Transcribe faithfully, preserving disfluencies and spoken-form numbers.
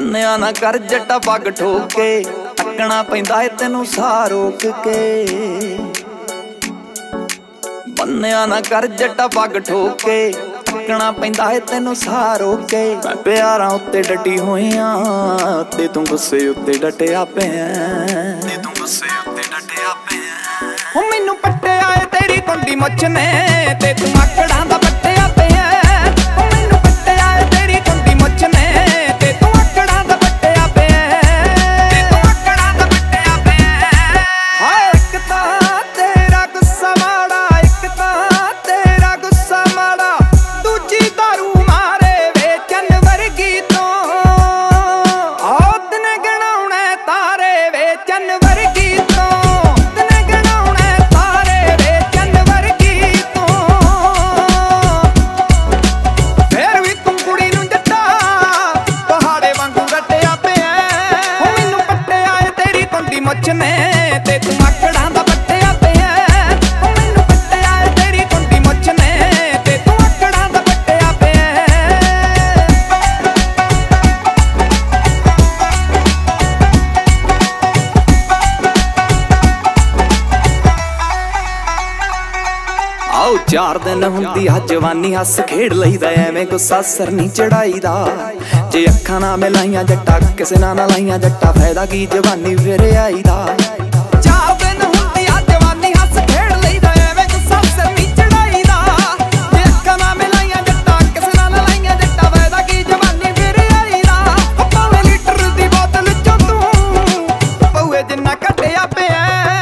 ਬੰਨਿਆ ਨਾ ਕਰ ਜੱਟਾ ਪੱਗ ਠੋਕ ਕੇ, ਟੱਕਣਾ ਪੈਂਦਾ ਏ ਤੈਨੂੰ ਸਾਹ ਰੋਕ ਕੇ। ਬੰਨਿਆ ਨਾ ਕਰ ਜੱਟਾ ਪੱਗ ਠੋਕ ਕੇ, ਟੱਕਣਾ ਪੈਂਦਾ ਏ ਤੈਨੂੰ ਸਾਹ ਰੋਕ ਕੇ। ਮੈਂ ਪਿਆਰਾਂ ਉੱਤੇ ਡਟੀ ਹੋਈਆਂ ਤੇ ਤੂੰ ਗੁੱਸੇ ਉੱਤੇ ਡਟਿਆ ਪਿਆ, ਤੇ ਤੂੰ ਗੁੱਸੇ ਉੱਤੇ ਡਟਿਆ ਪਿਆ। ਹੋ ਮੈਨੂੰ ਪੱਟਿਆ ਏ ਤੇਰੀ ਕੁੰਡੀ ਮੁੱਛ ਨੇ ਤੇ ਤੂੰ ਆਕੜਾਂ ਦਾ ਪੱਟਿਆ ਪਿਆ। ਹੋ ਮੈਨੂੰ ਪੱਟਿਆ ਏ ਤੇਰੀ ਕੁੰਡੀ ਮੁੱਛ ਨੇ ਤੇ ਤੂੰ ਆਕੜਾਂ ਦਾ ਪੱਟਿਆ ਪਿਆ, ਤੇ ਤੂੰ ਆਕੜਾਂ ਦਾ ਪੱਟਿਆ ਪਿਆ। ਹਾਏ ਇੱਕ ਤਾਂ ਤੇਰਾ ਗੁੱਸਾ ਮਾੜਾ, ਇੱਕ ਤਾਂ ਤੇਰਾ ਗੁੱਸਾ ਮਾੜਾ, ਦੂਜੀ ਦਾਰੂ ਮਾਰੇ ਵੇਚਣ ਵਰਗੀ ਤੋਂ। ਆਹ ਦਿਨ ਗਣਾਉਣੇ ਤਾਰੇ ਵੇਚਣ ਵਰਗੀ ਤੋਂ, ਦਿਨ ਗਣਾਉਣੇ ਤਾਰੇ ਵੇਚਣ ਵਰਗੀ ਤੋਂ। ਫੇਰ ਵੀ ਤੂੰ ਕੁੜੀ ਨੂੰ ਜੱਟਾ ਪਹਾੜੇ ਵਾਂਗੂ ਰੱਟਿਆ ਪਿਆ। ਹੋ ਮੈਨੂੰ ਪੱਟਿਆ ਏ ਤੇਰੀ ਕੁੰਡੀ ਮੁੱਛ ਨੇ ਤੇ ਤੂੰ ਆਕੜਾਂ ਦਾ ਪੱਟਿਆ ਪਿਆ। ਹੋ ਮੈਨੂੰ ਪੱਟਿਆ ਏ ਤੇਰੀ ਕੁੰਡੀ ਮੁੱਛ ਨੇ ਤੇ ਤੂੰ ਆਕੜਾਂ ਦਾ ਪੱਟਿਆ ਪਿਆ। ਆਓ ਚਾਰ ਦਿਨ ਹੁੰਦੀ ਆ ਜਵਾਨੀ, ਹੱਸ ਖੇਡ ਲਈਦਾ ਐਵੇਂ ਗੁੱਸਾ ਸਿਰ ਨਹੀਂ ਚੜਾਈਦਾ। ਜੇ ਅੱਖਾਂ ਨਾ ਮਿਲਾਈਆਂ ਜੱਟਾ ਕਿਸੇ ਨਾਲ ਨਾ ਲਾਈਆਂ ਜੱਟਾ, ਫਾਇਦਾ ਕੀ ਜਵਾਨੀ ਫਿਰ ਆਈਦਾ। ਚਾਰ ਦਿਨ ਹੁੰਦੀ ਆ ਜਵਾਨੀ, ਹੱਸ ਖੇਡ ਲਈਦਾ ਐਵੇਂ ਗੁੱਸਾ ਸਿਰ ਨਹੀਂ ਚੜਾਈਦਾ। ਜੇ ਅੱਖਾਂ ਨਾ ਮਿਲਾਈਆਂ ਜੱਟਾ ਕਿਸੇ ਨਾਲ ਨਾ ਲਾਈਆਂ ਜੱਟਾ, ਫਾਇਦਾ ਕੀ ਜਵਾਨੀ ਫਿਰ ਆਈਦਾ। ਪਾਵੇਂ ਲੀਟਰ ਦੀ ਬੋਤਲ ਚੋਂ ਤੂੰ ਪਊਏ ਜਿੰਨਾ ਕੱਢਿਆ ਪਿਆ।